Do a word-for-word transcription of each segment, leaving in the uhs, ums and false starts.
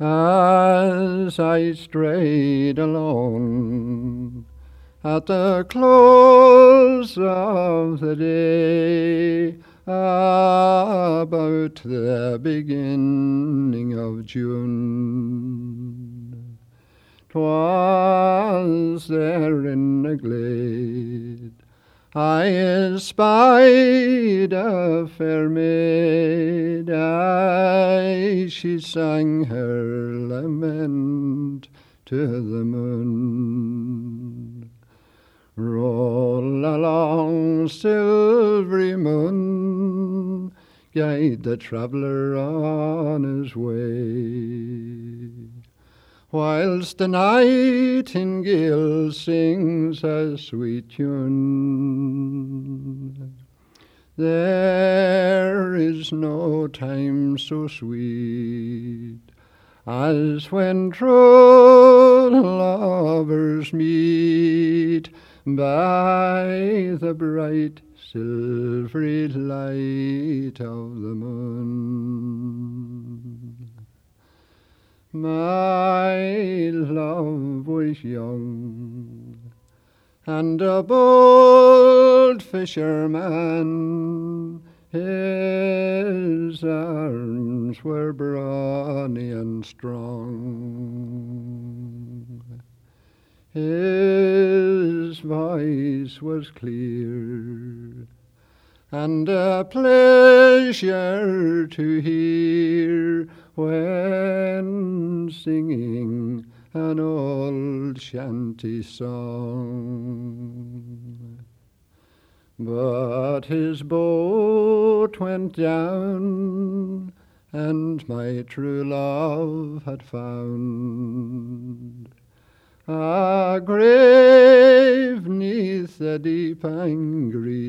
As I strayed alone at the close of the day, about the beginning of June, 'twas there in a glade I espied a fair maid. Aye, she sang her lament to the moon. Roll along, silvery moon, guide the traveller on his way, whilst the nightingale sings a sweet tune. There is no time so sweet as when true lovers meet by the bright silvery light of the moon. My love was young, and a bold fisherman. His arms were brawny and strong. His voice was clear, and a pleasure to hear when singing an old shanty song. But his boat went down, and my true love had found a grave 'neath the deep angry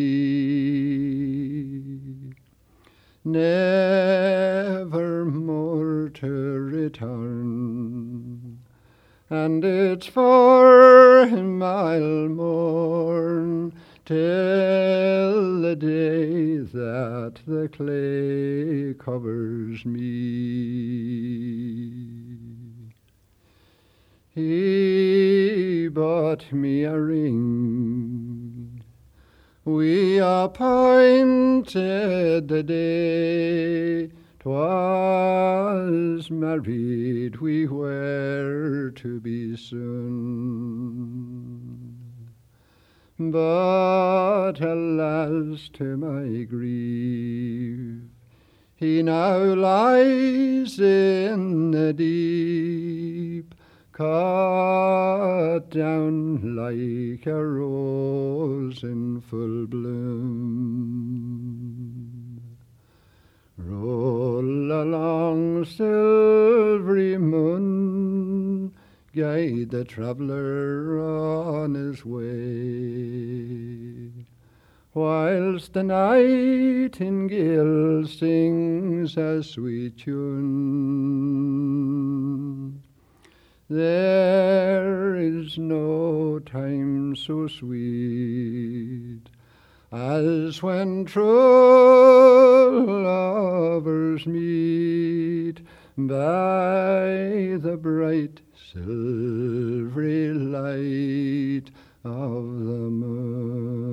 sea, never more to return. And it's for him I'll mourn till the day that the clay covers me. He bought me a ring, we appointed the day, 'twas married we were to be soon. But alas, to my grief, he now lies in the deep, cut down like a rose in full bloom. Roll along, silvery moon, guide the traveller on his way, whilst the nightingale sings a sweet tune. There is no time so sweet as when true lovers meet by the bright silvery light of the moon.